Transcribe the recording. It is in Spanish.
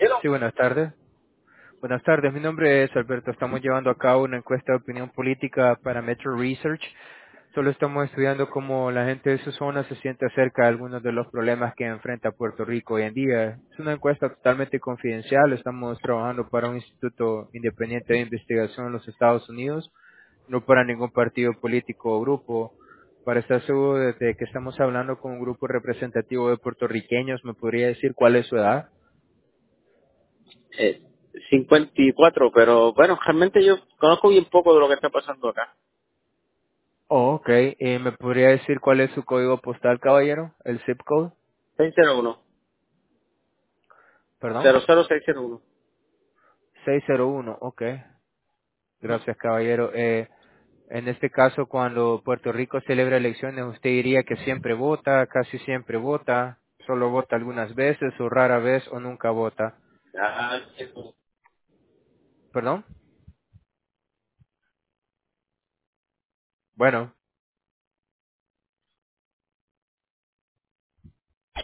Pero, Sí, buenas tardes. Buenas tardes, mi nombre es Alberto. Estamos llevando a cabo una encuesta de opinión política para Metro Research. Solo estamos estudiando cómo la gente de su zona se siente acerca de algunos de los problemas que enfrenta Puerto Rico hoy en día. Es una encuesta totalmente confidencial. Estamos trabajando para un instituto independiente de investigación en los Estados Unidos, no para ningún partido político o grupo. Para estar seguro de que estamos hablando con un grupo representativo de puertorriqueños, ¿me podría decir cuál es su edad? eh, 54, pero bueno, realmente yo conozco bien poco de lo que está pasando acá. Oh, ok. ¿Me podría decir cuál es su código postal, caballero? ¿El zip code? 601, ¿Perdón? 00601. 601. Ok. Ujú. Gracias, caballero. En este caso, cuando Puerto Rico celebra elecciones, ¿usted diría que siempre vota, casi siempre vota, solo vota algunas veces o rara vez o nunca vota? Ah, ¿Perdón? Bueno.